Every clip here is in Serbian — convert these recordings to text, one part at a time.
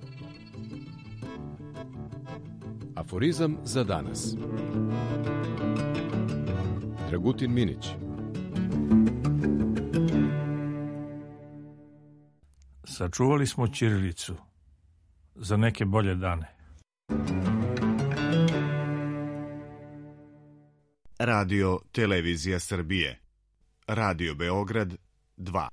Aforizam za danas. Dragutin Minić. Sačuvali smo ćirilicu za neke bolje dane. Radio Televizija Srbije. Radio Beograd 2.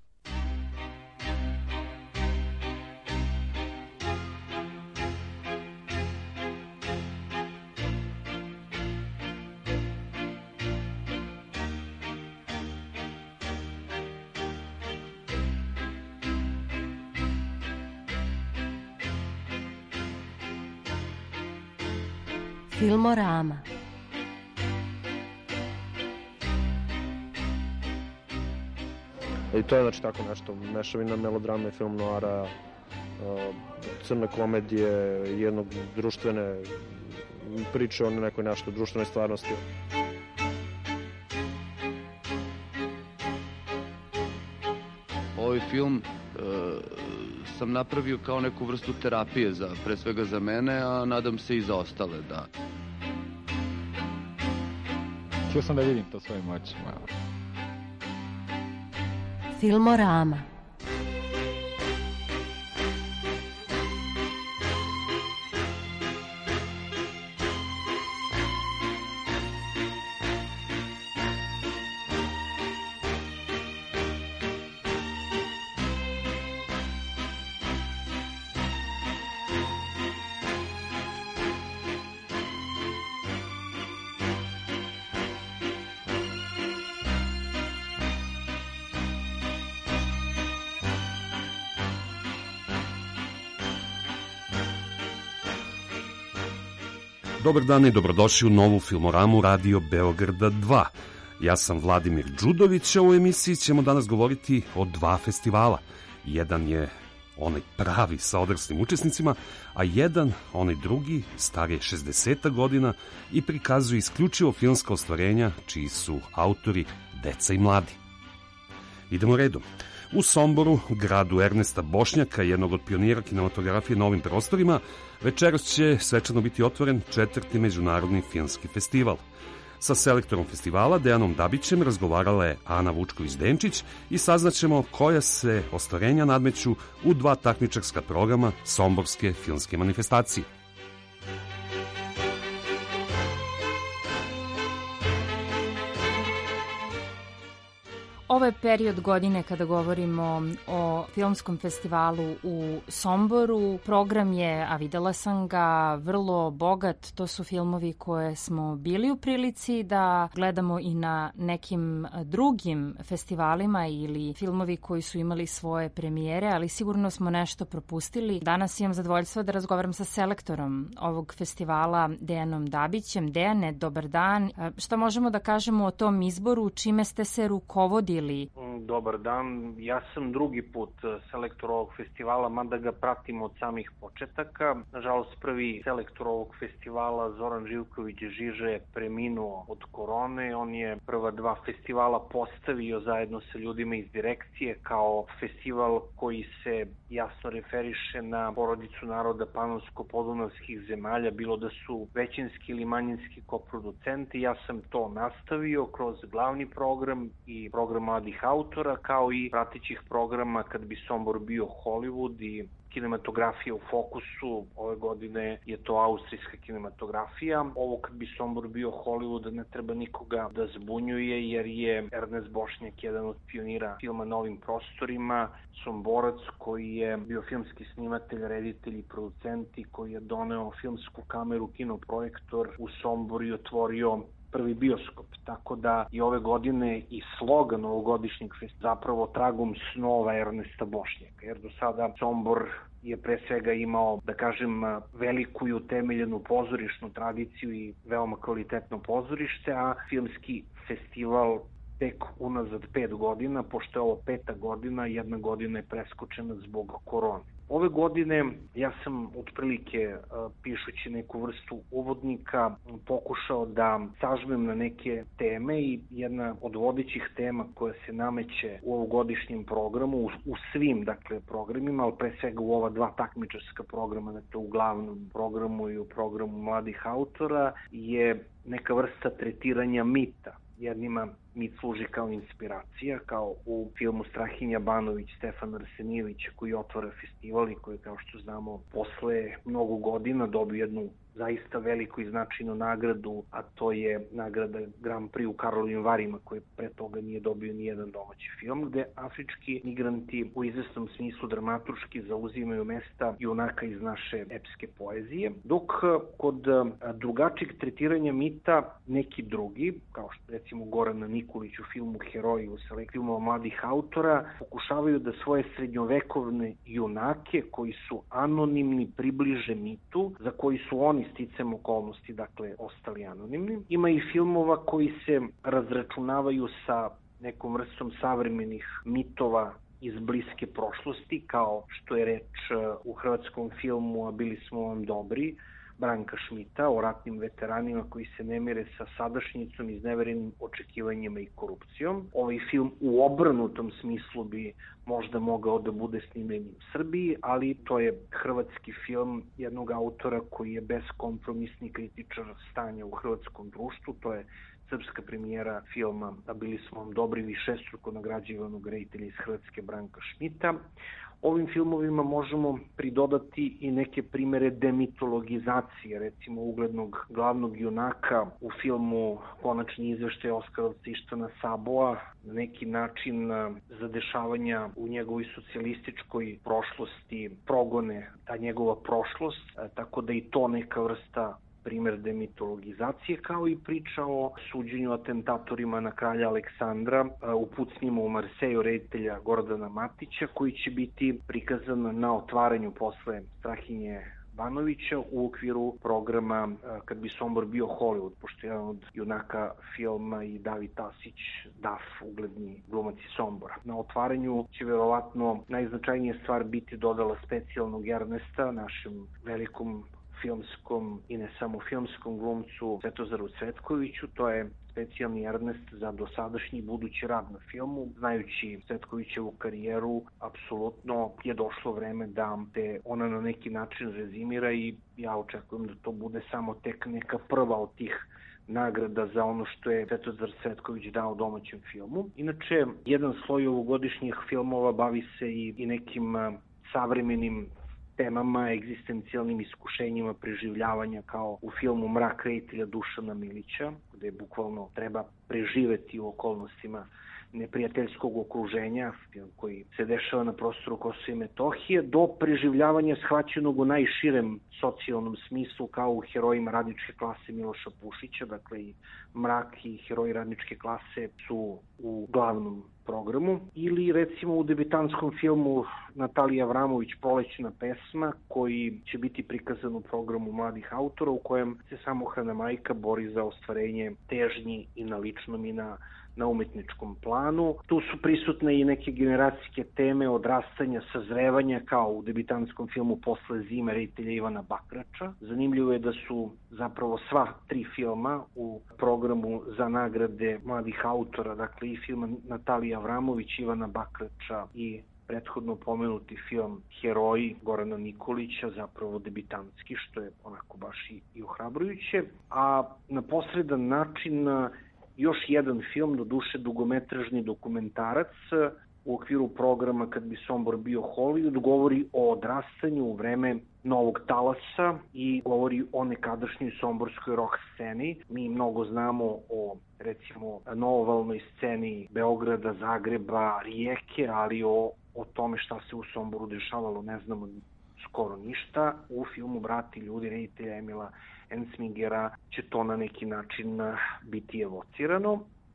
Filmorama. I to je znači tako nešto, mešavina melodrame, film noara, crne komedije, jednog društvene priče o nekoj nešto društvenoj stvarnosti. Ovaj film sam napravio kao neku vrstu terapije, pre svega za mene, a nadam se i za ostale, da. Htio sam da vidim to svojim očima. Filmorama. Dobar dan i dobrodošli u novu filmoramu Radio Beograda 2. Ja sam Vladimir Đudović, a u emisiji ćemo danas govoriti o dva festivala. Jedan je onaj pravi sa odraslim učesnicima, a jedan, onaj drugi, star je 60 godina i prikazuje isključivo filmska ostvarenja čiji su autori deca i mladi. Idemo redom. U Somboru, gradu Ernesta Bošnjaka, jednog od pionira kinematografije na ovim prostorima, večeras će svečano biti otvoren 4. međunarodni filmski festival. Sa selektorom festivala, Dejanom Dabićem, razgovarala je Ana Vučković-Denčić i saznaćemo koja se ostvarenja nadmeću u dva takmičarska programa Somborske filmske manifestacije. Ovo je period godine kada govorimo o filmskom festivalu u Somboru. Program je, a videla sam ga, vrlo bogat. To su filmovi koje smo bili u prilici da gledamo i na nekim drugim festivalima ili filmovi koji su imali svoje premijere, ali sigurno smo nešto propustili. Danas imam zadovoljstvo da razgovaram sa selektorom ovog festivala, Dejanom Dabićem. Dejane, dobar dan. Šta možemo da kažemo o tom izboru? Čime ste se rukovodili? Dobar dan, ja sam drugi put selektor ovog festivala, mada ga pratim od samih početaka. Nažalost, prvi selektor ovog festivala, Zoran Živković-Žiže, preminuo od korone. On je prva dva festivala postavio zajedno sa ljudima iz direkcije kao festival koji se jasno referiše na porodicu naroda panonsko-podunavskih zemalja, bilo da su većinski ili manjinski koproducenti. Ja sam to nastavio kroz glavni program i program mladih autora, kao i pratećih programa kad bi Sombor bio Hollywood i kinematografija u fokusu. Ove godine je to austrijska kinematografija. Ovo kad bi Sombor bio Hollywood ne treba nikoga da zbunjuje, jer je Ernest Bošnjak jedan od pionira filma na ovim prostorima, Somborac koji je bio filmski snimatelj, reditelj i producent i koji je doneo filmsku kameru, kinoprojektor u Sombor i otvorio prvi bioskop, tako da i ove godine i slogan ovogodišnjeg festivala zapravo tragom snova Ernesta Bošnjaka, jer do sada Sombor je pre svega imao, da kažem, veliku i utemeljenu pozorišnu tradiciju i veoma kvalitetno pozorište, a filmski festival tek unazad 5 godina, pošto je ovo 5. godina, 1 godina je preskočena zbog korone. Ove godine ja sam otprilike pišući neku vrstu uvodnika pokušao da sažmem na neke teme i jedna od vodećih tema koja se nameće u ovogodišnjem programu, u svim programima, ali pre svega u ova dva takmičarska programa, dakle u glavnom programu i u programu mladih autora, je neka vrsta tretiranja mita. Jednima mit služi kao inspiracija, kao u filmu Strahinja Banović, Stefana Arsenijevića koji otvara festival i koji, kao što znamo, posle mnogo godina dobio jednu zaista veliku i značajnu nagradu, a to je nagrada Grand Prix u Karlovim Varima, koji pre toga nije dobio ni jedan domaći film, gde afrički migranti u izvesnom smislu dramaturški zauzimaju mesta junaka iz naše epske poezije, dok kod drugačijeg tretiranja mita neki drugi, kao što recimo Goran Nikolić u filmu Heroji u selektivima mladih autora, pokušavaju da svoje srednjovekovne junake koji su anonimni približe mitu, za koji su oni sticam okolnosti, ostali anonimni. Ima i filmova koji se razračunavaju sa nekom vrstom savremenih mitova iz bliske prošlosti, kao što je reč u hrvatskom filmu A bili smo vam dobri, Branka Šmita, o ratnim veteranima koji se ne mire sa sadašnjicom, izneverenim očekivanjima i korupcijom. Ovaj film u obrnutom smislu bi možda mogao da bude snimljen u Srbiji, ali to je hrvatski film jednog autora koji je beskompromisni kritičar stanja u hrvatskom društvu. To je srpska premijera filma A bili smo vam dobri, višestruko nagrađivanog reditelja iz Hrvatske Branka Šmita. Ovim filmovima možemo pridodati i neke primere demitologizacije, recimo uglednog glavnog junaka u filmu Konačni izveštaj Oskarovca Ištvana Saboa, na neki način za dešavanja u njegovoj socijalističkoj prošlosti progone ta njegova prošlost, tako da i to neka vrsta primer demitologizacije, kao i priča o suđenju atentatorima na kralja Aleksandra u pucnjima u Marseju reditelja Gordana Matića, koji će biti prikazan na otvaranju posle Strahinje Banovića u okviru programa Kad bi Sombor bio Hollywood, pošto je jedan od junaka filma i David Tasić, Daf, ugledni glumac iz Sombora. Na otvaranju će verovatno najznačajnija stvar biti dodala specijalnog Ernesta, našem velikom filmskom i ne samo filmskom glumcu Svetozaru Cvetkoviću. To je specijalni Ernest za dosadašnji budući rad na filmu. Znajući Cvetkovićevu karijeru, apsolutno je došlo vreme da te ona na neki način rezimira i ja očekujem da to bude samo tek neka prva od tih nagrada za ono što je Svetozar Cvetković dao domaćem filmu. Inače, jedan sloj ovogodišnjih filmova bavi se i nekim savremenim temama, egzistencijalnim iskušenjima preživljavanja, kao u filmu Mrak reditelja Dušana Milića, gde bukvalno treba preživeti u okolnostima neprijateljskog okruženja, film koji se dešava na prostoru Kosova i Metohije, do preživljavanja shvaćenog u najširem socijalnom smislu, kao u Herojima radničke klase Miloša Pušića. Dakle, i Mrak i Heroji radničke klase su u glavnom programu. Ili recimo u debitantskom filmu Natalije Avramović Prolećna pesma, koji će biti prikazan u programu mladih autora, u kojem se samohrana majka bori za ostvarenje težnji i na ličnom i na umetničkom planu. Tu su prisutne i neke generacijske teme odrastanja, sazrevanja, kao u debitantskom filmu Posle zime reditelja Ivana Bakrača. Zanimljivo je da su zapravo sva tri filma u programu za nagrade mladih autora, dakle i film Natalije Avramović, Ivana Bakrača i prethodno pomenuti film Heroji Gorana Nikolića, zapravo debitantski, što je onako baš i ohrabrujuće. A na posredan način još jedan film, do duše dugometražni dokumentarac, u okviru programa Kad bi Sombor bio Hollywood, govori o odrastanju u vreme novog talasa i govori o nekadašnjoj somborskoj rock sceni. Mi mnogo znamo o, recimo, novovalnoj sceni Beograda, Zagreba, Rijeke, ali o tome šta se u Somboru dešavalo ne znamo skoro ništa. U filmu Brati ljudi reditelja Emila Ensmingera će to na neki način biti evocirano.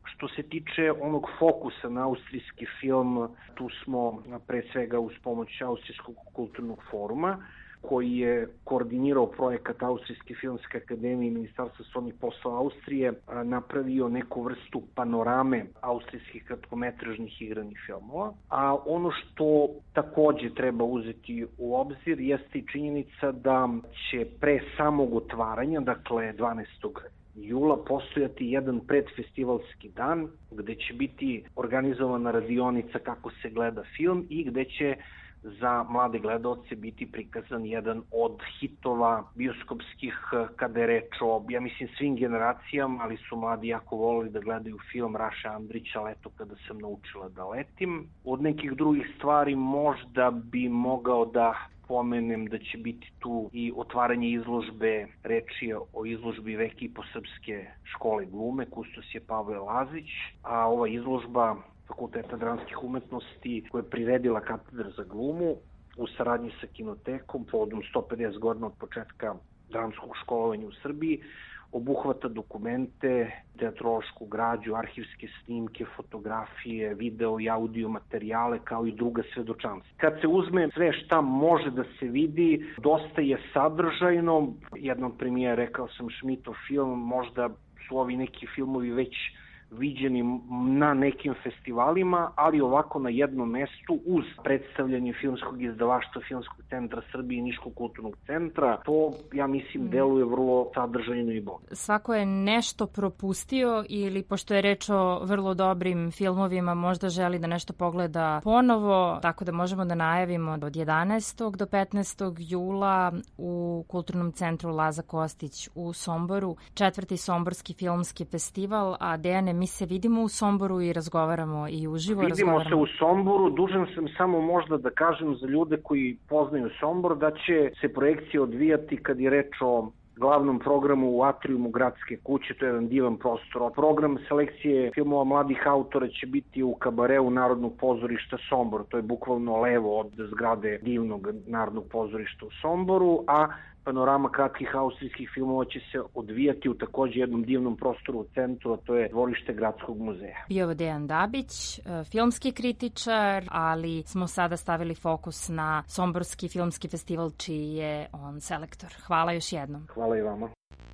Što se tiče onog fokusa na austrijski film, tu smo pre svega uz pomoć Austrijskog kulturnog foruma, koji je koordinirao projekat Austrijske filmske akademije i Ministarstva spoljnih poslova Austrije, napravio neku vrstu panorame austrijskih kratkometražnih igranih filmova. A ono što takođe treba uzeti u obzir jeste i činjenica da će pre samog otvaranja, dakle 12. jula, postojati jedan predfestivalski dan gde će biti organizovana radionica kako se gleda film i gde će za mlade gledaoce biti prikazan jedan od hitova bioskopskih kada je reč o, ja mislim, svim generacijama, ali su mladi jako volili da gledaju film Raše Andrića Leto kada sam naučila da letim. Od nekih drugih stvari možda bi mogao da pomenem da će biti tu i otvaranje izložbe, reč je o izložbi Veki po srpske škole glume, kustos je Pavle Lazić, a ova izložba Fakulteta dramskih umetnosti koja je priredila katedra za glumu u saradnji sa Kinotekom povodom 150 godina od početka dramskog školovanja u Srbiji obuhvata dokumente, teatrološku građu, arhivske snimke, fotografije, video i audio materijale kao i druga svedočanstva. Kad se uzme sve šta može da se vidi, dosta je sadržajno. Jedan od premijera, rekao sam, Šmitov film, možda su ovi neki filmovi već viđeni na nekim festivalima, ali ovako na jednom mestu uz predstavljanje filmskog izdavaštva Filmskog centra Srbije i Niškog kulturnog centra, to, ja mislim, deluje vrlo sadržajno i bogato. Svako je nešto propustio ili, pošto je reč o vrlo dobrim filmovima, možda želi da nešto pogleda ponovo, tako da možemo da najavimo od 11. do 15. jula u Kulturnom centru Laza Kostić u Somboru, 4. Somborski filmski festival, a Dejane, mi se vidimo u Somboru i razgovaramo i uživo razgovaramo. Vidimo se u Somboru, dužan sam samo možda da kažem za ljude koji poznaju Sombor da će se projekcije odvijati kad je reč o glavnom programu u atrijumu Gradske kuće, to je jedan divan prostor. Program selekcije filmova mladih autora će biti u kabareu Narodnog pozorišta Sombor, to je bukvalno levo od zgrade divnog Narodnog pozorišta u Somboru, a panorama kratkih austrijskih filmova će se odvijati u takođe jednom divnom prostoru u centru, a to je dvorište Gradskog muzeja. Bio je Dejan Dabić, filmski kritičar, ali smo sada stavili fokus na Somborski filmski festival, čiji je on selektor. Hvala još jednom. Hvala i vama.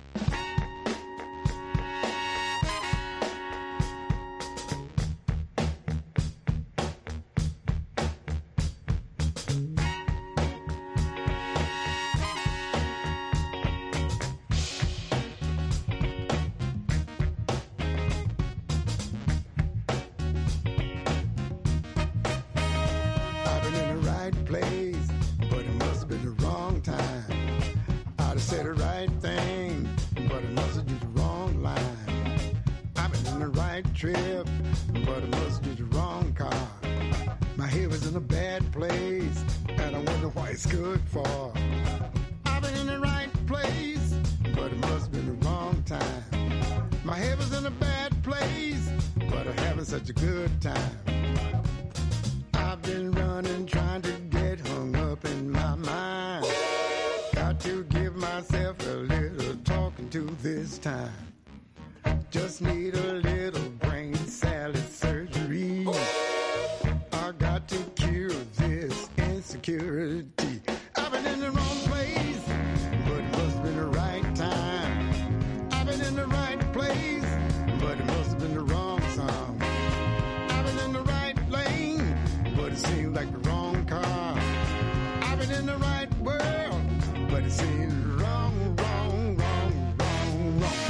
Trip, but I must use the wrong car. My head was in a bad place, and I wonder why it's good for. I've been in the right place, but it must have been the wrong time. My head was in a bad place, but I'm having such a good time. I've been running, trying to get hung up in my mind. Got to give myself a little talking to this time. Just need a little brain salad surgery. I got to cure this insecurity. I've been in the wrong place, but it must have been the right time. I've been in the right place, but it must have been the wrong song. I've been in the right lane, but it seemed like the wrong car. I've been in the right world, but it seemed wrong, wrong, wrong, wrong, wrong.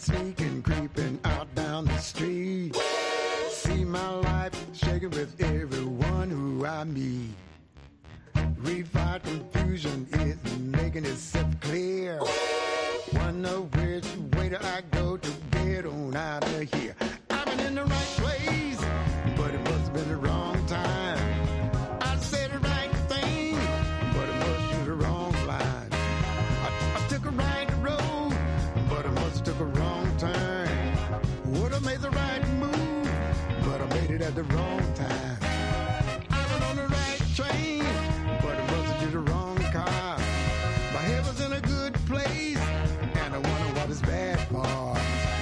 sneaking, creeping out down the street. See my life shaking with everyone who I meet. Refight confusion is making itself clear. Wonder which way do I go to get on out of here? I've been in the right place, but it must have been the wrong time. I said the right thing, but it must be the wrong line. I took a right road, but I must have took a wrong turn. Would have made the right move, but I made it at the wrong time. I was on the right train, but it must have been the wrong car. My head was in a good place, and I wonder what it's bad for.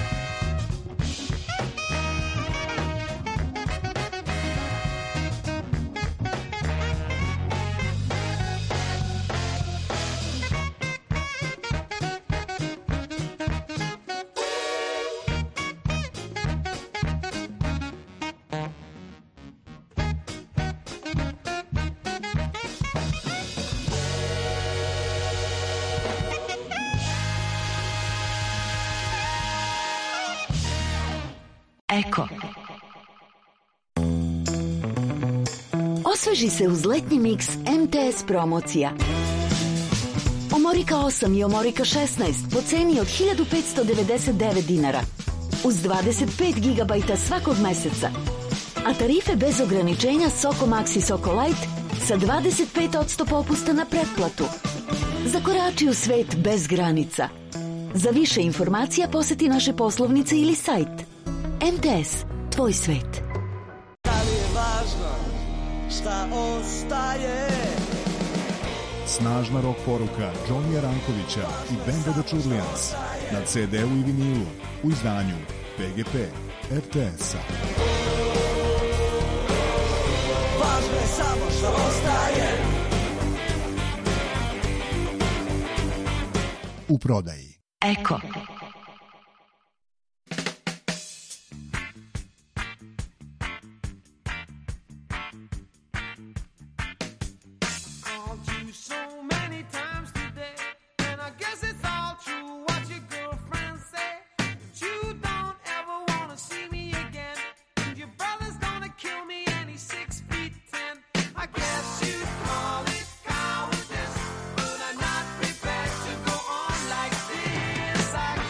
Eko. Osveži se uz letnji miks MTS promocija. Omorika 8 i Omorika 16 po ceni od 1599 dinara. Uz 25 GB svakog meseca. A tarife bez ograničenja Soko Max i Soko Light sa 25% popusta na pretplatu. Zakorači u svet bez granica. Za više informacija poseti naše poslovnice ili sajt. MTS, tvoj svet. Da li je važno šta ostaje? Snažna rock poruka Johnnyja Rankovića i benda The Čurlijans na CD-u i vinilu u izdanju PGP RTS-a. Važno je samo što ostaje. U prodaji. Eko. I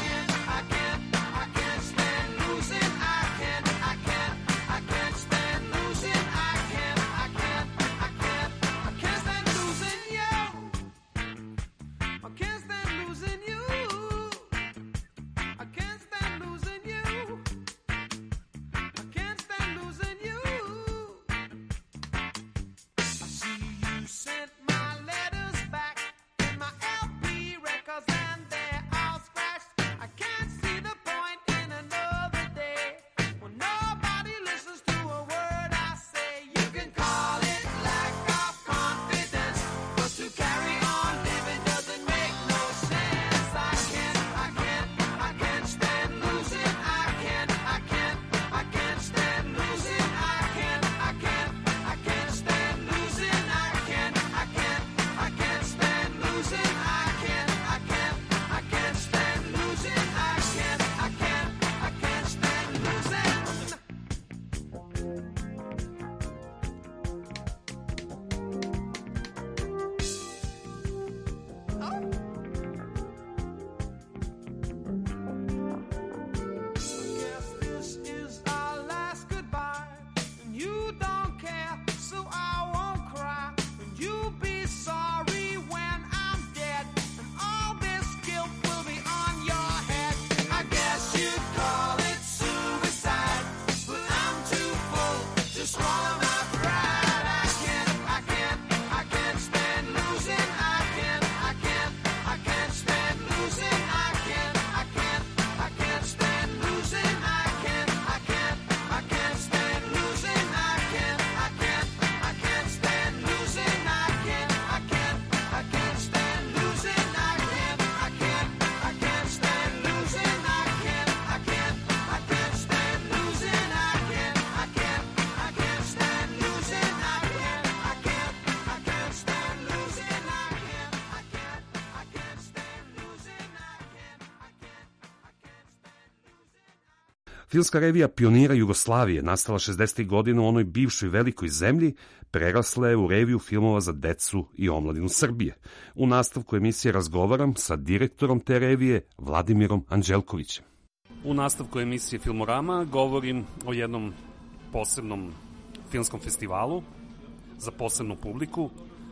Filmska revija Pionira Jugoslavije, nastala 60. godina u onoj bivšoj velikoj zemlji, prerasla je u reviju filmova za decu i omladinu Srbije. U nastavku emisije razgovaram sa direktorom te revije, Vladimirom Anđelkovićem. U nastavku emisije Filmorama govorim o jednom posebnom filmskom festivalu za posebnu publiku.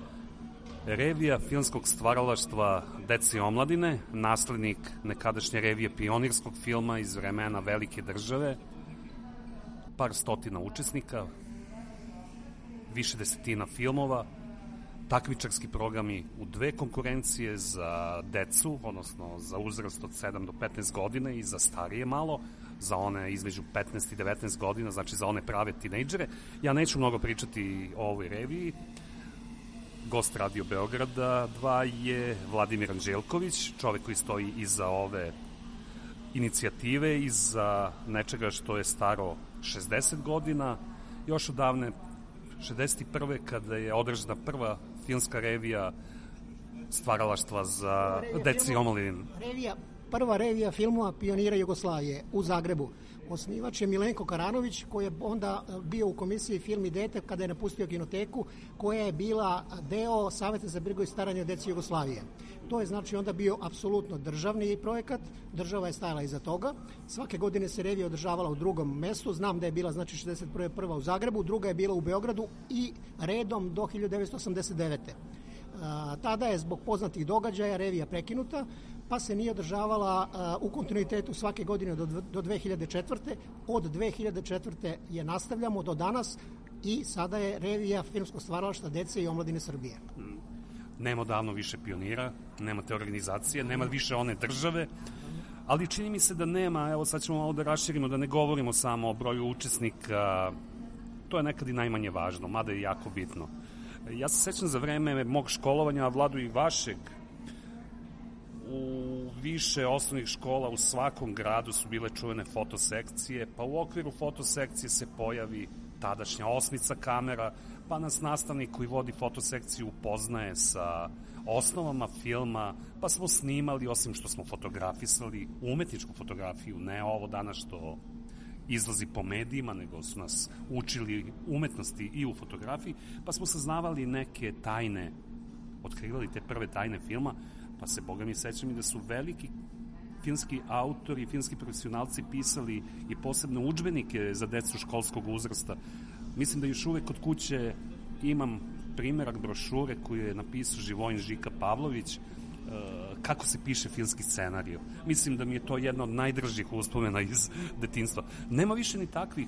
Revija filmskog stvaralaštva dece i omladine, naslednik nekadašnje revije pionirskog filma iz vremena velike države, par stotina učesnika, više desetina filmova, takmičarski programi u 2 konkurencije za decu, odnosno za uzrast od 7 do 15 godina i za starije malo, za one između 15 i 19 godina, znači za one prave tinejdžere. Ja neću mnogo pričati o ovoj reviji. Gost Radio Beograda 2 je Vladimir Anđelković, čovek koji stoji iza ove inicijative, iza nečega što je staro 60 godina, još odavne 61. kada je održana prva filmska revija stvaralaštva za deci i omladinu. Prva revija filmova Pionira Jugoslavije u Zagrebu. Osnivač je Milenko Karanović, koji je onda bio u komisiji Film i dete kada je napustio kinoteku, koja je bila deo Saveta za brigu i staranje o deci Jugoslavije. To je znači onda bio apsolutno državni projekat, država je stajala iza toga. Svake godine se revija održavala u drugom mestu, znam da je bila znači 61. prva u Zagrebu, druga je bila u Beogradu i redom do 1989. Tada je zbog poznatih događaja revija prekinuta, pa se nije održavala u kontinuitetu svake godine do 2004. Od 2004. je nastavljamo do danas i sada je revija filmskog stvaralaštva dece i omladine Srbije. Nema odavno više pionira, nema te organizacije, nema više one države, ali čini mi se da nema, evo sad ćemo malo da raširimo, da ne govorimo samo o broju učesnika, to je nekad i najmanje važno, mada je jako bitno. Ja se sećam za vreme mog školovanja, Vladu i vašeg, u više osnovnih škola u svakom gradu su bile čuvene fotosekcije, pa u okviru fotosekcije se pojavi tadašnja osmica kamera, pa nas nastavnik koji vodi fotosekciju upoznaje sa osnovama filma, pa smo snimali, osim što smo fotografisali, umetničku fotografiju, ne ovo danas što izlazi po medijima, nego su nas učili umetnosti i u fotografiji, pa smo saznavali neke tajne, otkrivali te prve tajne filma, pa se, boga mi, sećam i da su veliki filmski autori, filmski profesionalci pisali i posebne udžbenike za decu školskog uzrasta. Mislim da još uvek kod kuće imam primerak brošure koju je napisao Živojin Žika Pavlović, kako se piše filmski scenariju. Mislim da mi je to jedna od najdržih uspomena iz detinjstva. Nema više ni takvih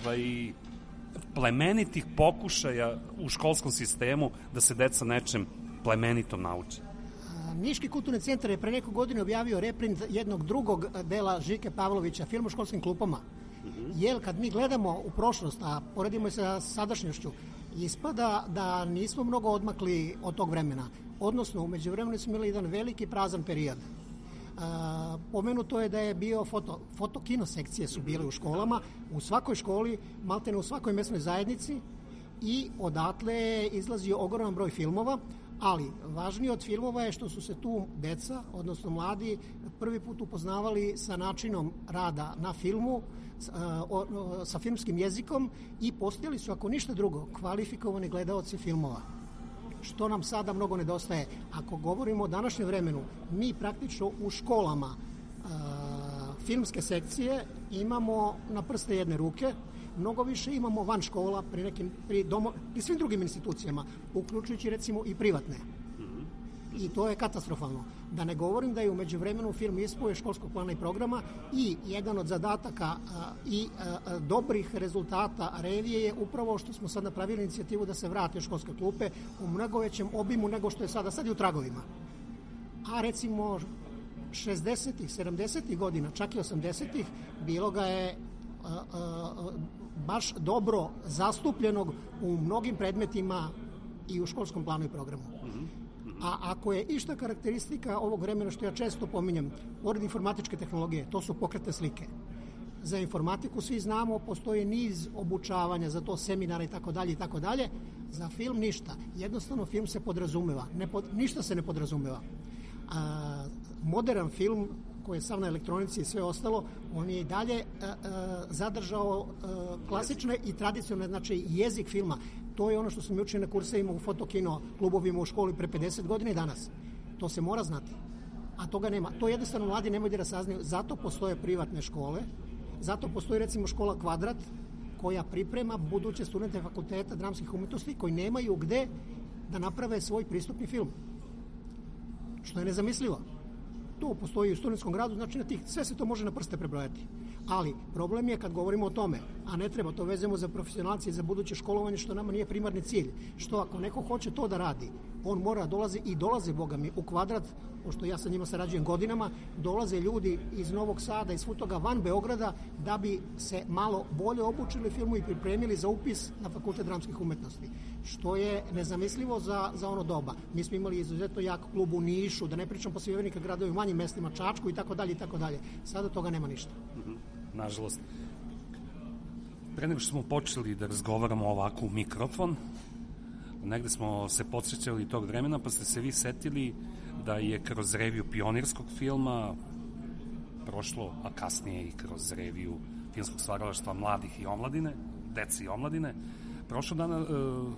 plemenitih pokušaja u školskom sistemu da se deca nečem plemenitom nauče. Niški kulturni centar je pre neku godinu objavio reprint jednog drugog dela Žike Pavlovića, film o školskim klupama. Jer kad mi gledamo u prošlost, a poredimo je sa sadašnjošću, ispada da nismo mnogo odmakli od tog vremena. Odnosno, umeđu vremenu smo imali jedan veliki prazan period. Pomenuto je da je bio fotokino sekcije su bile u školama, u svakoj školi, maltene u svakoj mesnoj zajednici, i odatle je izlazio ogroman broj filmova, ali važnije od filmova je što su se tu deca, odnosno mladi, prvi put upoznavali sa načinom rada na filmu, sa filmskim jezikom i postojali su, ako ništa drugo, kvalifikovani gledaoci filmova. Što nam sada mnogo nedostaje. Ako govorimo o današnjem vremenu, mi praktično u školama filmske sekcije imamo na prste jedne ruke, mnogo više imamo van škola pri svim drugim institucijama, uključujući recimo i privatne. I to je katastrofalno. Da ne govorim da je u međuvremenu film ispao školskog plana i programa i jedan od zadataka i dobrih rezultata revije je upravo što smo sad napravili inicijativu da se vrate školske klupe u mnogo većem obimu nego što je sada. Sad je u tragovima. A recimo 60-ih, 70-ih godina, čak i 80-ih, bilo ga je baš dobro zastupljenog u mnogim predmetima i u školskom planu i programu. A ako je išta karakteristika ovog vremena, što ja često pominjem, pored informatičke tehnologije, to su pokretne slike. Za informatiku svi znamo, postoji niz obučavanja, za to seminara i tako dalje i tako dalje. Za film ništa. Jednostavno film se podrazumeva. Ništa se ne podrazumeva. Modern film koji je sam na elektronici i sve ostalo, on je i dalje zadržao klasične i tradicionalne, znači jezik filma. To je ono što smo mi učili na kursevima u fotokino klubovima u školi pre 50 godina i danas. To se mora znati. A toga nema. To jednostavno mladi nemoj da saznaju. Zato postoje privatne škole, zato postoji recimo škola Kvadrat, koja priprema buduće studente fakulteta dramskih umetnosti koji nemaju gde da naprave svoj pristupni film. Što je nezamislivo. To postoji u studentskom gradu, znači sve se to može na prste prebrojati. Ali problem je kad govorimo o tome, a ne treba, to vezemo za profesionalce i za buduće školovanje, što nama nije primarni cilj. Što ako neko hoće to da radi, on mora dolaze, boga mi, u Kvadrat, pošto ja sa njima sarađujem godinama, dolaze ljudi iz Novog Sada, iz Futoga, van Beograda, da bi se malo bolje obučili filmu i pripremili za upis na Fakultet dramskih umetnosti. Što je nezamislivo za ono doba. Mi smo imali izuzetno jak klub u Nišu, da ne pričam po svim velika gradova u manjim mestima, Čačku i tako dalje i tako dalje. Sada toga nema ništa. Nažalost. Pre nego što smo počeli da razgovaramo ovako u mikrofon, negde smo se podsjećali tog vremena, pa ste se vi setili da je kroz reviju pionirskog filma prošlo, a kasnije i kroz reviju filmskog stvaralaštva mladih i omladine, dece i omladine, prošlo dana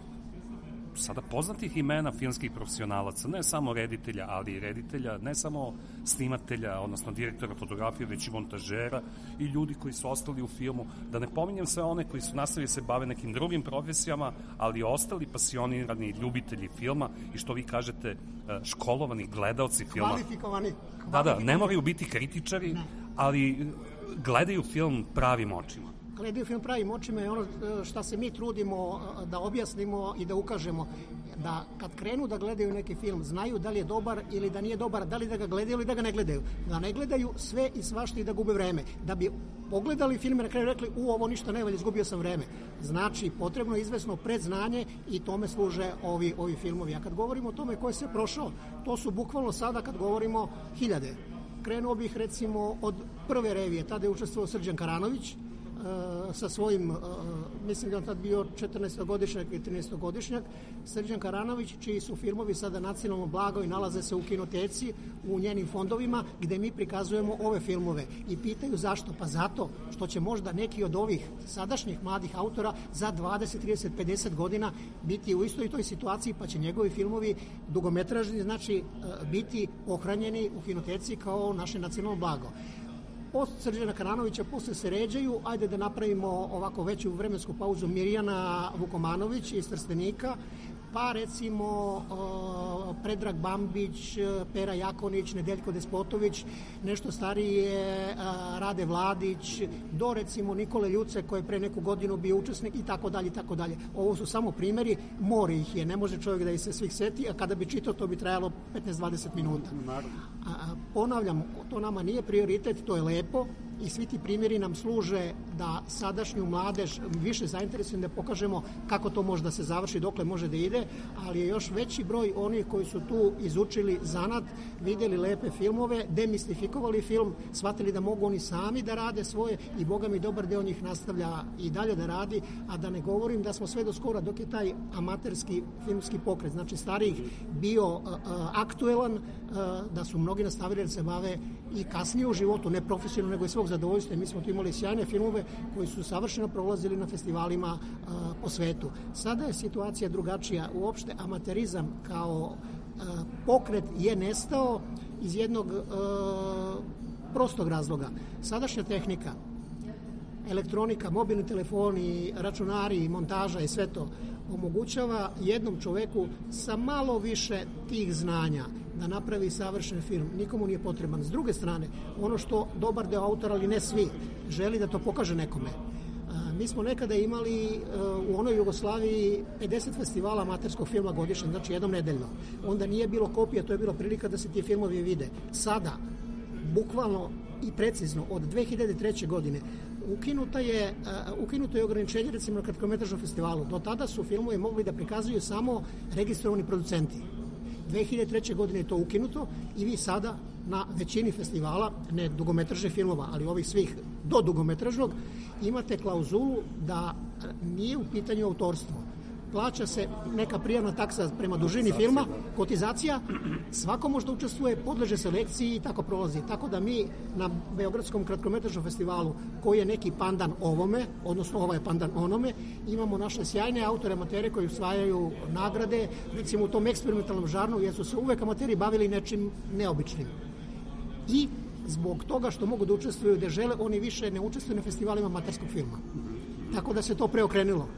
sada poznatih imena filmskih profesionalaca, ne samo reditelja, ali i reditelja, ne samo snimatelja, odnosno direktora fotografije, već i montažera i ljudi koji su ostali u filmu. Da ne pominjem sve one koji su nastavili se bave nekim drugim profesijama, ali ostali pasionirani ljubitelji filma i što vi kažete, školovani gledaoci filma. Kvalifikovani. Da, ne moraju biti kritičari, ali gledaju film pravim očima. Gledaju film pravim očima je ono što se mi trudimo da objasnimo i da ukažemo, da kad krenu da gledaju neki film, znaju da li je dobar ili da nije dobar, da li da ga gledaju ili da ga ne gledaju. Da ne gledaju sve i svašta i da gube vreme. Da bi pogledali film i na kraju rekli, ovo ništa ne valja, izgubio sam vreme. Znači, potrebno je izvesno predznanje i tome služe ovi filmovi. A kad govorimo o tome ko je sve prošao, to su bukvalno sada kad govorimo hiljade. Krenuo bih recimo od prve revije, tada je učestvovao Srđan Karanović, sa svojim, mislim da je on tad bio 14-godišnjak i 13-godišnjak, Srđan Karanović, čiji su filmovi sada nacionalno blago i nalaze se u kinoteci, u njenim fondovima, gde mi prikazujemo ove filmove. I pitaju zašto? Pa zato što će možda neki od ovih sadašnjih mladih autora za 20, 30, 50 godina biti u istoj toj situaciji, pa će njegovi filmovi dugometražni, znači, biti pohranjeni u kinoteci kao naše nacionalno blago. Posle Srđana Karanovića, posle se ređaju, ajde da napravimo ovako veću vremensku pauzu, Mirjana Vukomanović iz Trstenika, pa recimo Predrag Bambić, Pera Jakonić, Nedeljko Despotović, nešto starije Rade Vladić, do recimo Nikole Ljuce koji je pre neku godinu bio učesnik i tako dalje i tako dalje. Ovo su samo primeri, more ih je, ne može čovjek da ih se svih seti, a kada bi čitao to bi trajalo 15-20 minuta. Ponavljam, to nama nije prioritet, to je lepo i svi ti primjeri nam služe da sadašnju mladež više zainteresujem da pokažemo kako to može da se završi, dokle može da ide, ali je još veći broj onih koji su tu izučili zanat, vidjeli lepe filmove, demistifikovali film, shvatili da mogu oni sami da rade svoje i boga mi dobar deo njih nastavlja i dalje da radi, a da ne govorim da smo sve do skora, dok je taj amaterski filmski pokret, znači starijih, bio aktuelan, da su mnogi nastavili da se bave i kasnije u životu, ne profesionalno, nego i svog zadovoljstva. Mi smo tu imali sjajne filmove koji su savršeno prolazili na festivalima po svetu. Sada je situacija drugačija. Uopšte amaterizam kao pokret je nestao iz jednog prostog razloga. Sadašnja tehnika, elektronika, mobilni telefoni, računari, montaža i sve to omogućava jednom čoveku sa malo više tih znanja da napravi savršen film. Nikomu nije potreban. S druge strane, ono što dobar deo autora, ali ne svi, želi da to pokaže nekome. Mi smo nekada imali u onoj Jugoslaviji 50 festivala amaterskog filma godišnje, znači jednom nedeljno. Onda nije bilo kopija, to je bilo prilika da se ti filmovi vide. Sada, bukvalno i precizno, od 2003. godine, ukinuto je ograničenje recimo na kratkometražnom festivalu. Do tada su filmove mogli da prikazuju samo registrovani producenti. 2003. godine je to ukinuto i vi sada na većini festivala, ne dugometražnih filmova, ali ovih svih do dugometražnog, imate klauzulu da nije u pitanju autorstvo. plaća se neka prijavna taksa prema dužini filma, kotizacija, svako može da učestvuje, podleže selekciji i tako prolazi. Tako da mi na Beogradskom kratkometražnom festivalu, koji je neki pandan ovome, odnosno ovaj je pandan onome, imamo naše sjajne autore amatere koji usvajaju nagrade, recimo u tom eksperimentalnom žarnu, jer su se uvek amateri bavili nečim neobičnim. I zbog toga što mogu da učestvuju gde žele, oni više ne učestvuju na festivalima amaterskog filma. Tako da se to preokrenulo.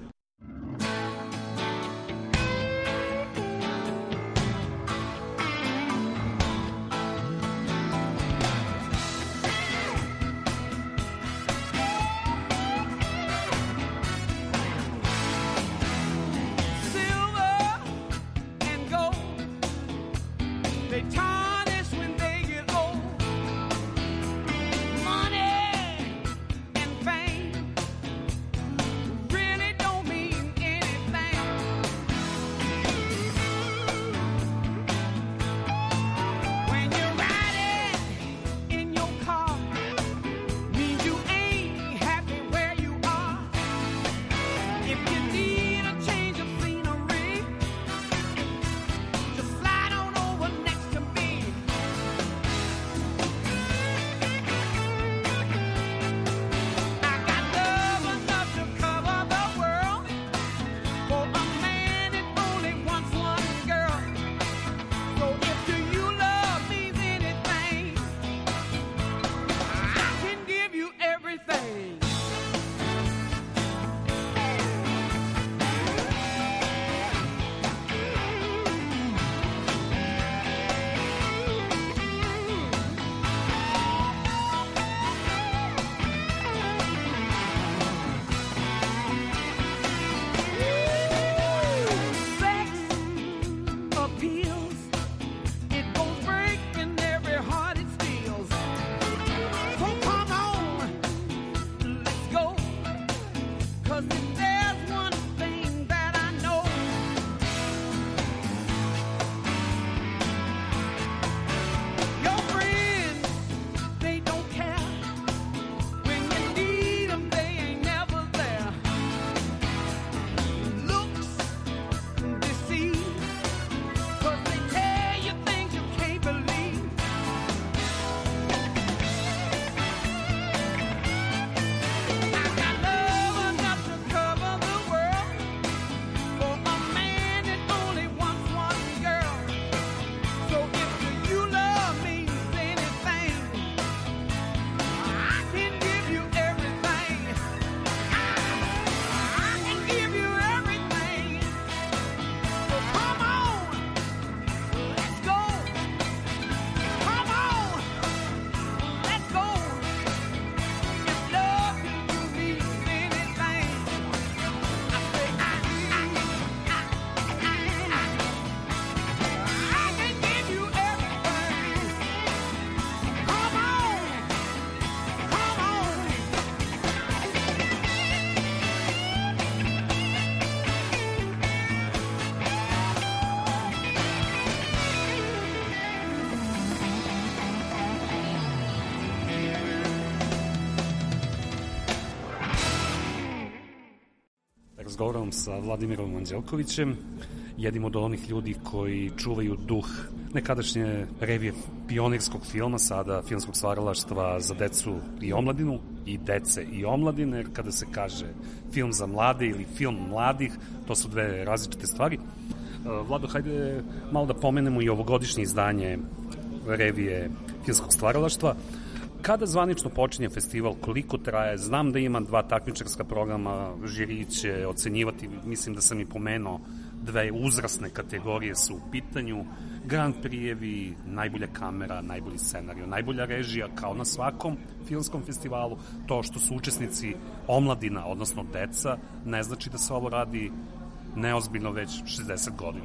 Razgovaram sa Vladimirom Anđelkovićem, jednim od onih ljudi koji čuvaju duh nekadašnje revije pionirskog filma, sada filmskog stvaralaštva za decu i omladinu, i dece i omladine, jer kada se kaže film za mlade ili film mladih, to su dve različite stvari. Vlado, hajde malo da pomenemo i ovogodišnje izdanje revije filmskog stvaralaštva. Kada zvanično počinje festival, koliko traje? Znam da ima 2 takmičarska programa, žiri će ocenjivati, mislim da sam i pomenuo, 2 uzrasne kategorije su u pitanju, Grand Prijevi, najbolja kamera, najbolji scenario, najbolja režija, kao na svakom filmskom festivalu. To što su učesnici omladina, odnosno deca, ne znači da se ovo radi neozbiljno već 60 godina.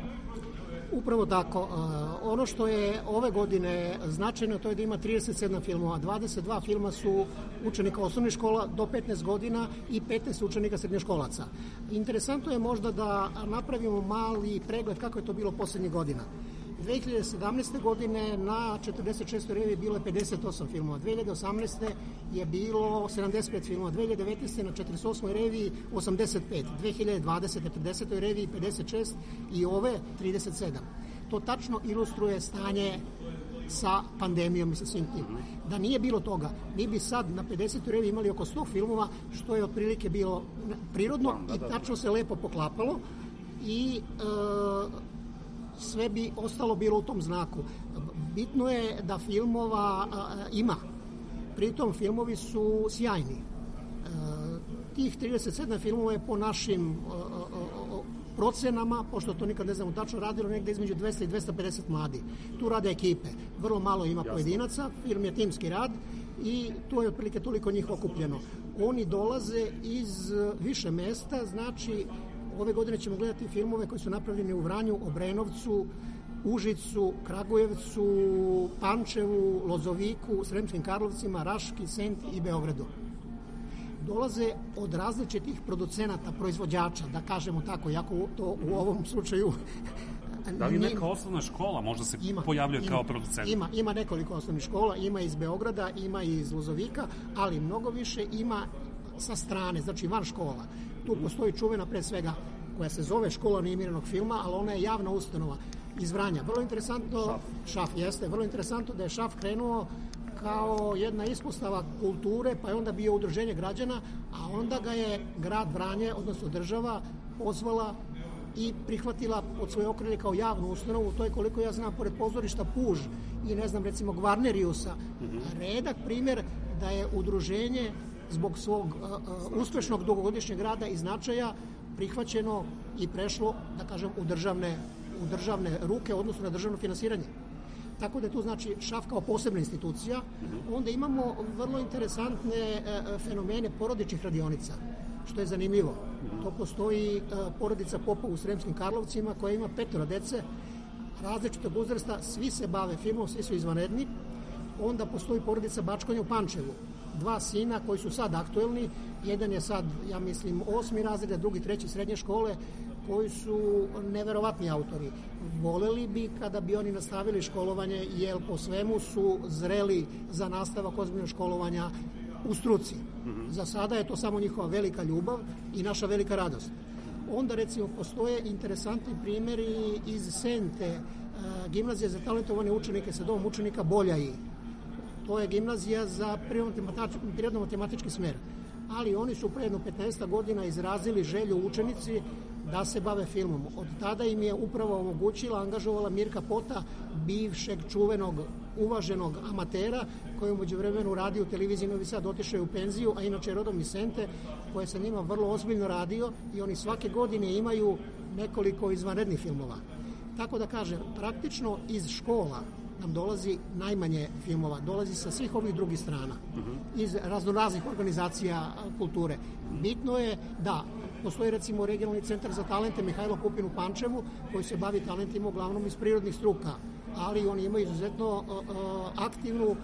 Upravo tako. Ono što je ove godine značajno, to je da ima 37 filmova. 22 filma su učenika osnovnih škola do 15 godina i 15 učenika srednjoškolaca. Interesantno je možda da napravimo mali pregled kako je to bilo poslednjih godina. 2017. godine na 46. reviji bilo je 58 filmova, 2018. je bilo 75 filmova, 2019. na 48. reviji 85, 2020. 40. reviji 56 i ove 37. To tačno ilustruje stanje sa pandemijom i sa svim tim. Da nije bilo toga, mi bi sad na 50. reviji imali oko 100 filmova, što je otprilike bilo prirodno i tačno se lepo poklapalo i sve bi ostalo bilo u tom znaku. Bitno je da filmova ima. Pritom filmovi su sjajni. Tih 37 filmova je po našim procenama, pošto to nikad ne znamo tačno, radilo negde između 200 i 250 mladi. Tu rade ekipe. Vrlo malo ima pojedinaca, film je timski rad i tu je otprilike toliko njih okupljeno. Oni dolaze iz više mesta, znači ove godine ćemo gledati filmove koji su napravljeni u Vranju, Obrenovcu, Užicu, Kragujevcu, Pančevu, Lozoviku, Sremskim Karlovcima, Raški, Sent i Beogradu. Dolaze od različitih producenata, proizvođača, da kažemo tako, jako to u ovom slučaju... Da li neka osnovna škola možda se pojavljuje kao producent? Ima nekoliko osnovnih škola, ima iz Beograda, ima iz Lozovika, ali mnogo više ima sa strane, znači van škola. Tu postoji čuvena pre svega koja se zove Škola animiranog filma, ali ona je javna ustanova iz Vranja. Vrlo interesantno, ŠAF jeste, vrlo interesantno da je ŠAF krenuo kao jedna ispostava kulture, pa je onda bio udruženje građana, a onda ga je grad Vranje, odnosno država, pozvala i prihvatila od svoje okrilje kao javnu ustanovu. To je, koliko ja znam, pored pozorišta Puž i ne znam, recimo Gvarneriusa, redak primjer da je udruženje zbog svog uspešnog dugogodišnjeg rada i značaja prihvaćeno i prešlo, da kažem, u državne ruke, odnosno na državno finansiranje. Tako da je tu znači ŠAF kao posebna institucija. Onda imamo vrlo interesantne fenomene porodičnih radionica, što je zanimljivo. To postoji porodica Popov u Sremskim Karlovcima koja ima 5 dece, različitog uzrasta, svi se bave filmom, svi su izvanredni. Onda postoji porodica Bačkonja u Pančevu. 2 sina koji su sad aktuelni, jedan je sad, ja mislim, 8. razred, drugi 3. srednje škole, koji su neverovatni autori. Voleli bi kada bi oni nastavili školovanje, jer po svemu su zreli za nastavak ozbiljnog školovanja u struci. Za sada je to samo njihova velika ljubav i naša velika radost. Onda, recimo, postoje interesantni primjeri iz Sente, gimnazija za talentovane učenike sa domom učenika Boljaji. To je gimnazija za prirodno-matematički smer. Ali oni su pre jedno 15 godina izrazili želju učenici da se bave filmom. Od tada im je upravo omogućila, angažovala Mirka Pota, bivšeg čuvenog, uvaženog amatera, koji u međuvremenu radi u televiziji Novi Sad, otišao je u penziju, a inače rodom iz Sente, koje sa njima vrlo ozbiljno radio i oni svake godine imaju nekoliko izvanrednih filmova. Tako da kažem, praktično iz škola nam dolazi najmanje filmova, dolazi sa svih ovih drugih strana, iz raznoraznih organizacija kulture. Bitno je da postoji recimo regionalni centar za talente Mihajlo Pupin u Pančevu, koji se bavi talentima uglavnom iz prirodnih struka, ali oni imaju izuzetno aktivnu,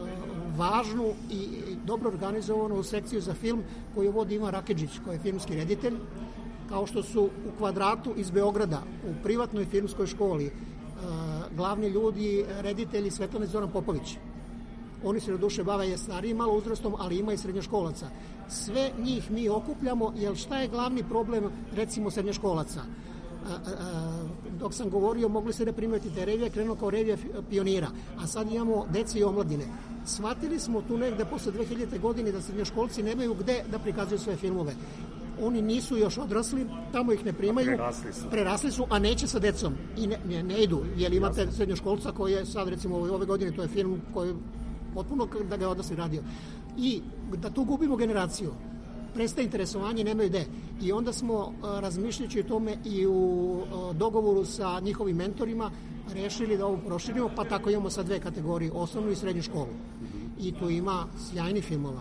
važnu i dobro organizovanu sekciju za film koju vodi Ivan Rakedžić, koji je filmski reditelj, kao što su u Kvadratu iz Beograda, u privatnoj filmskoj školi, glavni ljudi, reditelji Svetlana i Zoran Popović. Oni se na duše bave starijim malo uzrastom, ali ima i srednjoškolaca. Sve njih mi okupljamo, jer šta je glavni problem, recimo, srednjoškolaca? Dok sam govorio, mogli ste da primetite da je revija krenuo kao revija pionira, a sad imamo dece i omladine. Shvatili smo tu negde posle 2000. godine da srednjoškolci nemaju gde da prikazuju svoje filmove. Oni nisu još odrasli, tamo ih ne primaju, prerasli su, a neće sa decom i ne idu, jer imate srednjoškolca koji je sad, recimo, ove godine, to je film koji potpuno da ga je odrasli radio. I da tu gubimo generaciju, prestaje interesovanje, nemaju gde. I onda smo, razmišljajući o tome i u dogovoru sa njihovim mentorima, rešili da ovo proširimo, pa tako imamo sad 2 kategorije, osnovnu i srednju školu. I tu ima sjajnih filmova.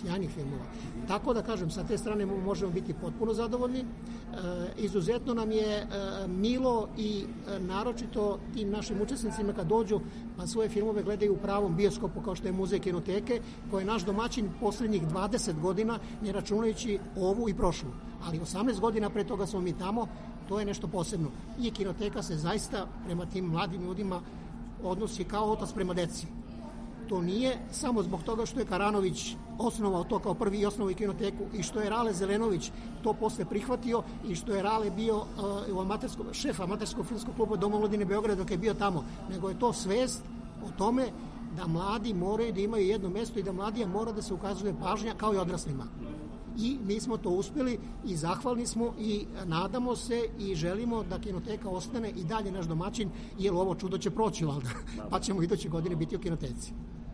Tako da kažem, sa te strane možemo biti potpuno zadovoljni. Izuzetno nam je milo i naročito tim našim učesnicima kad dođu pa svoje filmove gledaju u pravom bioskopu kao što je Muzej kinoteke, koji je naš domaćin poslednjih 20 godina, ne računajući ovu i prošlu. Ali 18 godina pre toga smo mi tamo, to je nešto posebno. I kinoteka se zaista prema tim mladim ljudima odnosi kao otac prema deci. To nije samo zbog toga što je Karanović osnovao to kao prvi i osnovao kinoteku i što je Rale Zelenović to posle prihvatio i što je Rale bio šef amaterskog filmskog kluba Doma omladine Beograda dok je bio tamo, nego je to svest o tome da mladi moraju da imaju jedno mesto i da mladija mora da se ukazuje pažnja kao i odraslima. I mi smo to uspeli i zahvalni smo i nadamo se i želimo da kinoteka ostane i dalje naš domaćin, jer ovo čudo će proći valjda, pa ćemo iduće godine biti u kinoteci.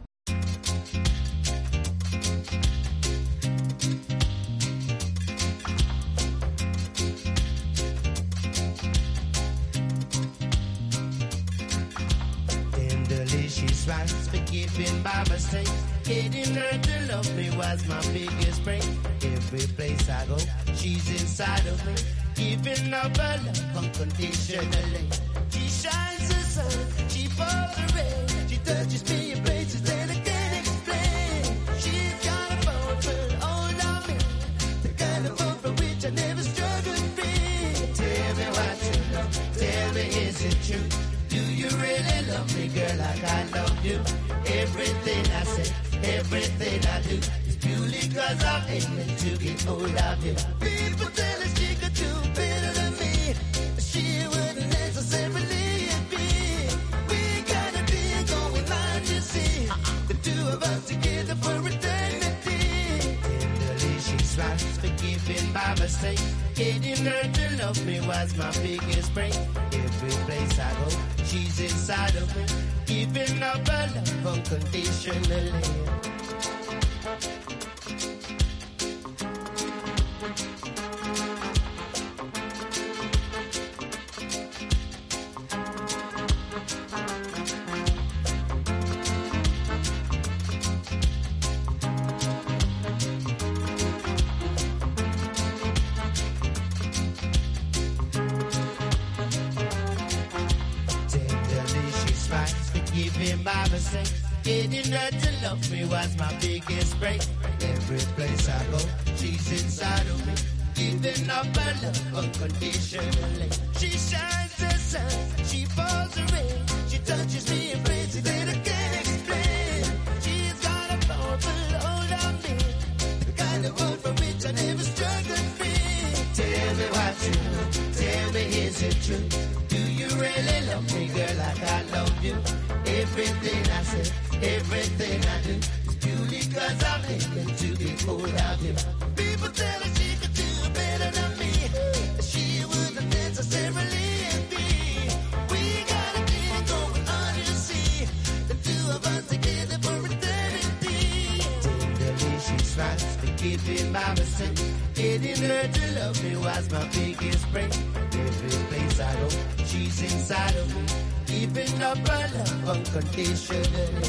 Rights forgiven by mistake. Getting her to love me was my biggest break. Every place I go, she's inside of me. Giving up her love unconditionally. She shines the sun, she falls the rain. She touches me in places that I can't explain. She's got a powerful hold on me, the kind of hope for which I never struggled free. Tell me what you know, tell me is it true? Do you really love me, girl, like I love you? Everything I say, everything I do is purely cause I'm aiming to get hold of you. People tell us she could do better than me. She wouldn't necessarily be. We got a deal going on, you see. The two of us together for eternity. Tenderly she smiles, forgiven by mistake. Getting her to love me was my biggest break. Every place I go, she's inside of me, giving up her love unconditionally. Getting her to love me was my biggest break. Every place I go, she's inside of me, giving up her love unconditionally. She shines the sun, she falls the rain. She touches me in places that I can't explain. She's got a powerful hold on me, the kind of hope for which I never struggled free. Tell me what you know, tell me is it true? Do you really love me, girl, like I love you? Everything I say, everything I do is purely cause I'm aiming to get hold of you. People tell her she could do better than me. She wouldn't necessarily be. We got a thing going on, you see. The two of us together for eternity. Tenderly she smiles, forgiving my mistake. Getting her to love me was my biggest break. Every place I go, she's inside of me, giving up her love unconditionally.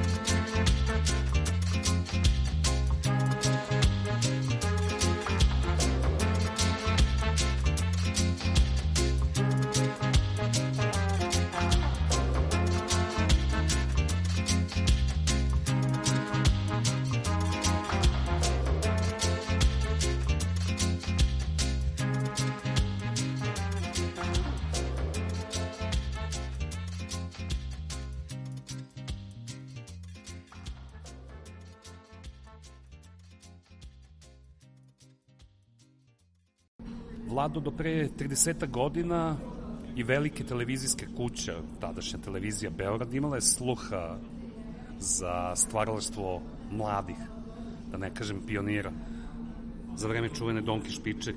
Vlado, do pre 30 godina i velike televizijske kuće, tadašnja televizija Beograd, imala je sluha za stvaralaštvo mladih, da ne kažem pionira. Za vreme čuvene Donke Špiček,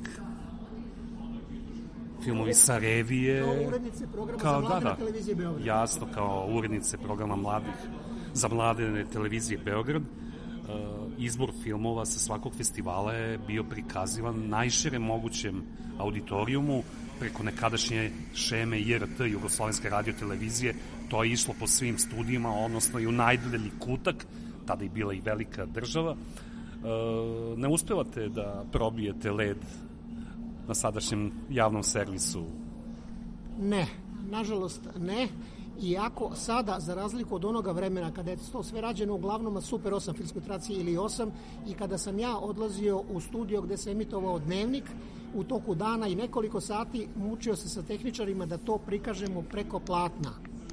filmovi sa revije... Kao urednice programa za mlade na televiziji Beograd. Jasno, kao urednice programa mladih za mlade televizije Beograd. Izbor filmova sa svakog festivala je bio prikazivan najširem mogućem auditorijumu preko nekadašnje šeme IRT, Jugoslovenske radiotelevizije. To je išlo po svim studijima, odnosno i u najdalji kutak, tada je bila i velika država. Ne uspevate da probijete led na sadašnjem javnom servisu? Ne, nažalost ne. Iako sada, za razliku od onoga vremena kada je to sve rađeno uglavnom na Super 8 filmskoj traci ili 8 i kada sam ja odlazio u studio gde se emitovao Dnevnik, u toku dana i nekoliko sati mučio se sa tehničarima da to prikažemo preko platna.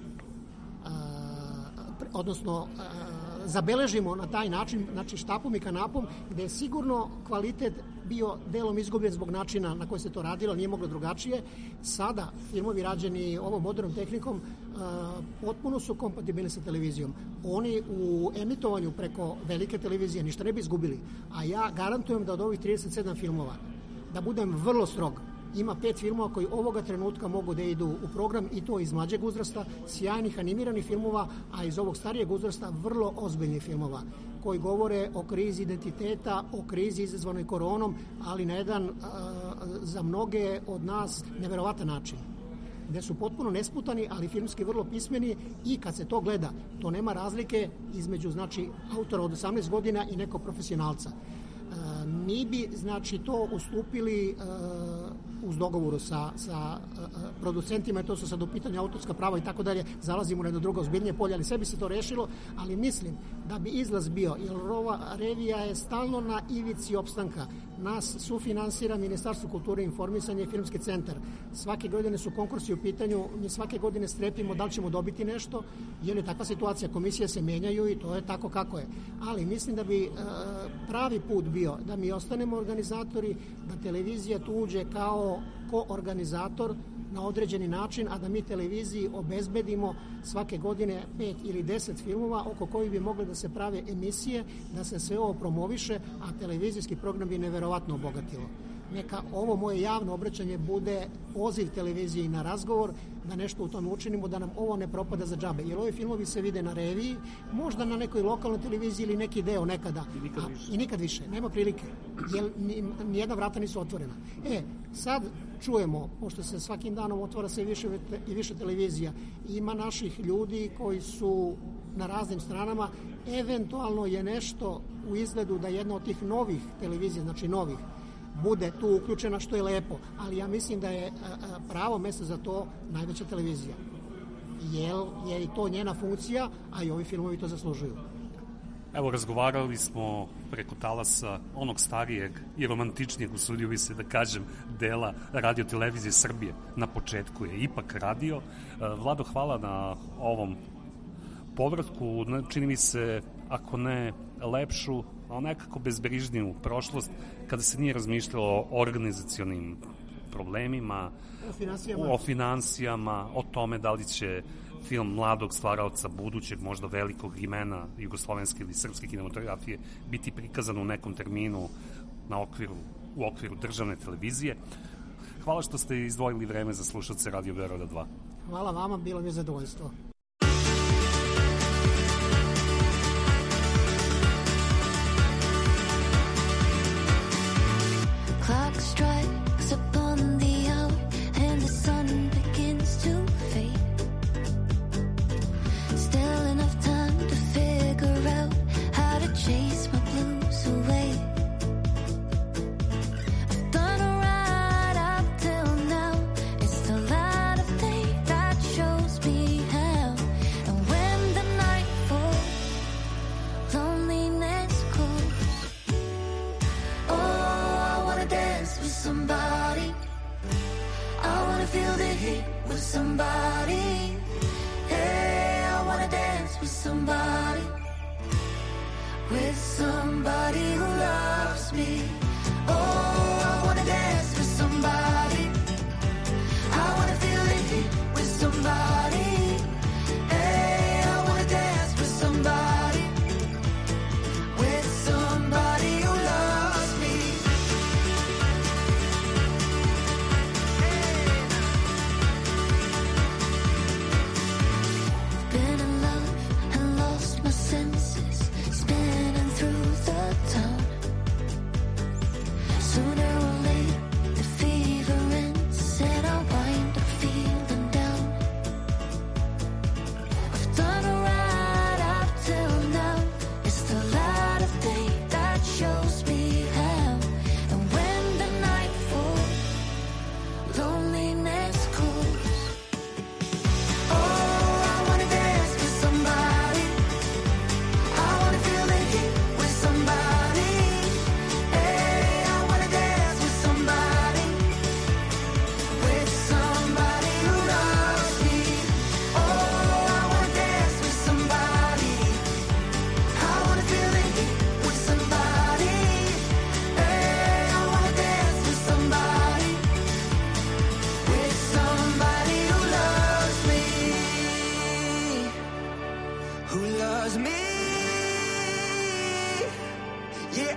Odnosno, zabeležimo na taj način, znači štapom i kanapom, gde je sigurno kvalitet bio delom izgubljen zbog načina na koji se to radilo, nije moglo drugačije. Sada filmovi rađeni ovom modernom tehnikom potpuno su kompatibilni sa televizijom. Oni u emitovanju preko velike televizije ništa ne bi izgubili, a ja garantujem da od ovih 37 filmova, da budem vrlo strog, ima 5 filmova koji ovoga trenutka mogu da idu u program, i to iz mlađeg uzrasta, sjajnih animiranih filmova, a iz ovog starijeg uzrasta vrlo ozbiljnih filmova koji govore o krizi identiteta, o krizi izazvanoj koronom, ali na jedan za mnoge od nas neverovatan način, gde su potpuno nesputani, ali filmski vrlo pismeni, i kad se to gleda, to nema razlike između, znači, autora od 18 godina i nekog profesionalca. Mi bi, znači, to ustupili uz dogovoru sa producentima, to su sad u pitanju autorska prava i tako dalje, zalazimo na jedno drugo ozbiljnije polje, ali sve bi se to rešilo, ali mislim da bi izlaz bio, jer ova revija je stalno na ivici opstanka. Nas sufinansira Ministarstvo kulture i informisanja i Filmski centar. Svake godine su konkursi u pitanju, mi svake godine strepimo da li ćemo dobiti nešto, jer je takva situacija, komisije se menjaju i to je tako kako je. Ali mislim da bi pravi put bio da mi ostanemo organizatori, da televizija tu uđe kao koorganizator na određeni način, a da mi televiziji obezbedimo svake godine 5 ili 10 filmova oko kojih bi mogli da se prave emisije, da se sve ovo promoviše, a televizijski program bi neverovatno obogatilo. Neka ovo moje javno obraćanje bude poziv televiziji na razgovor, da nešto u tome učinimo, da nam ovo ne propada za džabe. Jer ovi filmovi se vide na reviji, možda na nekoj lokalnoj televiziji ili neki deo nekada. I nikad više. Nema prilike. Jer nijedna vrata nisu otvorena. Sad čujemo, pošto se svakim danom otvara sve više i više televizija, ima naših ljudi koji su na raznim stranama, eventualno je nešto u izgledu da jedna od tih novih televizija, znači novih, bude tu uključena, što je lepo, ali ja mislim da je pravo mesto za to najveća televizija. Jer je i to njena funkcija, a i ovi filmovi to zaslužuju. Evo, razgovarali smo preko talasa onog starijeg i romantičnijeg, usudio bi se da kažem, dela Radio televizije Srbije. Na početku je ipak radio. Vlado, hvala na ovom povratku. Čini mi se, ako ne lepšu, ali nekako bezbrižniju prošlost, kada se nije razmišljalo o organizacionim problemima, o finansijama, o tome da li će film mladog stvaraoca, budućeg možda velikog imena jugoslovenske ili srpske kinematografije biti prikazan u nekom terminu u okviru državne televizije. Hvala što ste izdvojili vreme za slušalce Radio Beograda 2. Hvala vama, bilo mi je zadovoljstvo. Clock strikes upon the hour and the sun begins to fade. Still enough time to figure out how to chase my blues away. I've done right up till now. It's the light of day that shows me how. And when the night falls, loneliness calls. Oh, dance with somebody. I wanna feel the heat with somebody. Hey, I wanna dance with somebody. With somebody who loves me. Oh, I wanna dance with somebody. I wanna feel the heat with somebody. Hey, I wanna dance with somebody. With somebody who loves me. Been in love and lost my senses, spinning through the town.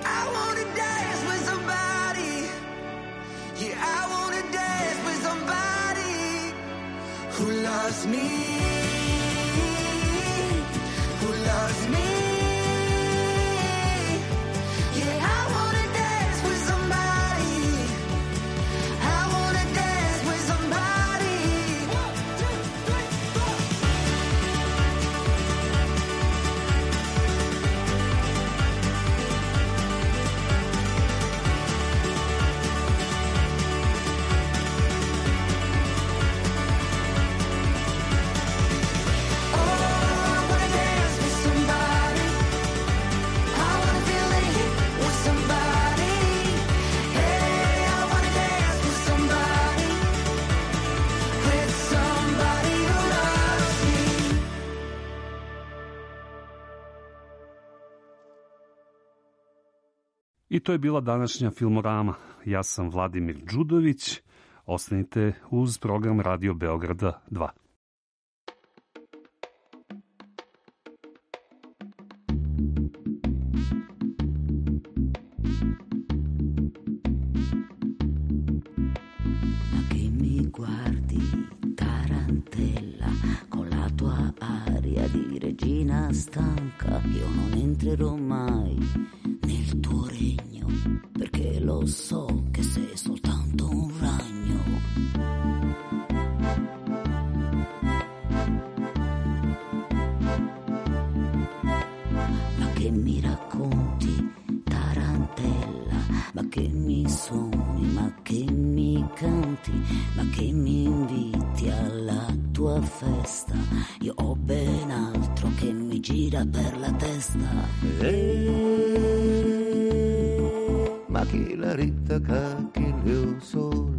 I wanna dance with somebody. Yeah, I wanna dance with somebody who loves me. Who loves me. Yeah, I wanna dance with somebody. I wanna dance with somebody. 1, 2, 3, 4. I to je bila današnja Filmorama. Ja sam Vladimir Đudović. Ostanite uz program Radio Beograda 2. Che mi guardi, tarantella, con la tua aria di regina stanca. Io non entrerò mai nel tuo regno, perché lo so che sei soltanto un ragno. Ma che mi racconti, tarantella, ma che mi suoni, ma che mi canti, ma che mi inviti alla tua festa. Io ho ben altro che mi gira per la testa. Ma chi la ritta che le sol.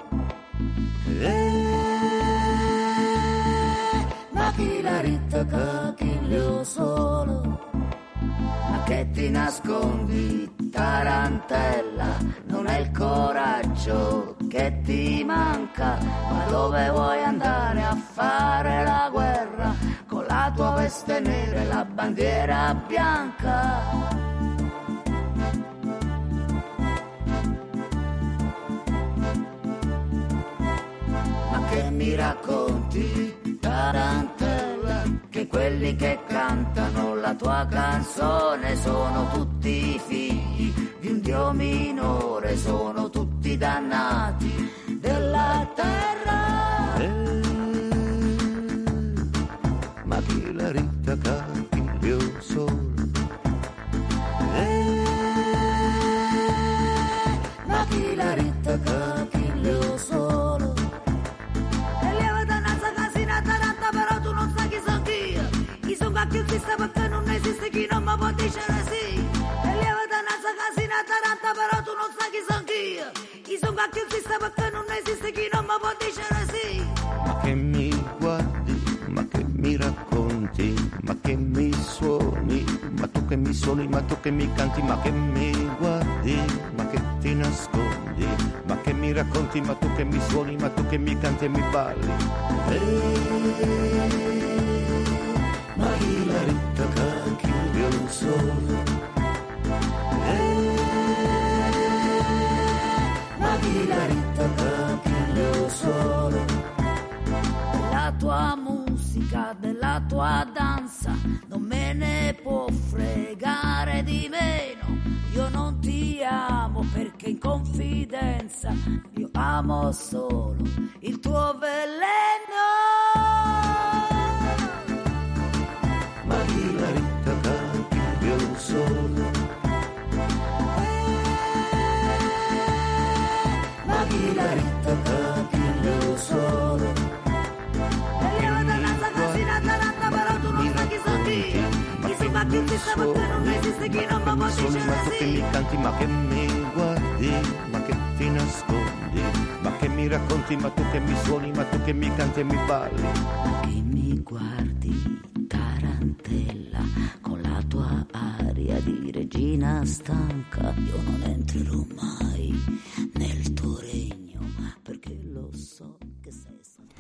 Ma chi la ritta che le solo. Ma che ti nascondi, tarantella? Non è il coraggio che ti manca, ma dove vuoi andare a fare la guerra con la tua veste nera e la bandiera bianca? Ma che mi racconti, tarantella, che quelli che cantano la tua canzone sono tutti figli di un dio minore, sono tutti dannati della terra. Ma chi la ritta che io solo. Ma chi la ritta che io solo. E lieva dannazza casina taranta, però tu non sai chi sono io. Chi sono cacchio esiste perché non esiste chi non mi può dicere sì. E lieva dannazza casina taranta, però tu non sai chi sono io. Chi sono cacchio esiste perché non esiste chi non mi può dicere sì. Ma che mi guardi, ma che mi racconti, ma che mi suoni, ma tu che mi suoni, ma tu che mi canti, ma che mi guardi, ma che ti nascondi, ma che mi racconti, ma tu che mi suoni, ma tu che mi canti e mi balli. Ma chi la ritta che io solo. Ma chi la ritta che io solo. La tua musica, della tua danza, non me ne può fregare di meno. Io non ti amo perché in confidenza io amo solo il tuo veleno. Ma chi la ritta che io solo. Ma chi la ritta che io solo. E io dannazza casina taranta, però tu non sai chi sono io. Chi si fa più ti sa perché non esiste chi non mi può dicere ma tu che sì. mi canti, ma che mi guardi, ma che ti nascondi, ma che mi racconti, ma tu che mi suoni, ma tu che mi canti e mi balli. Ma che mi guardi, tarantella, con la tua aria di regina stanca. Io non entrerò mai nel tuo regno, perché lo so che sei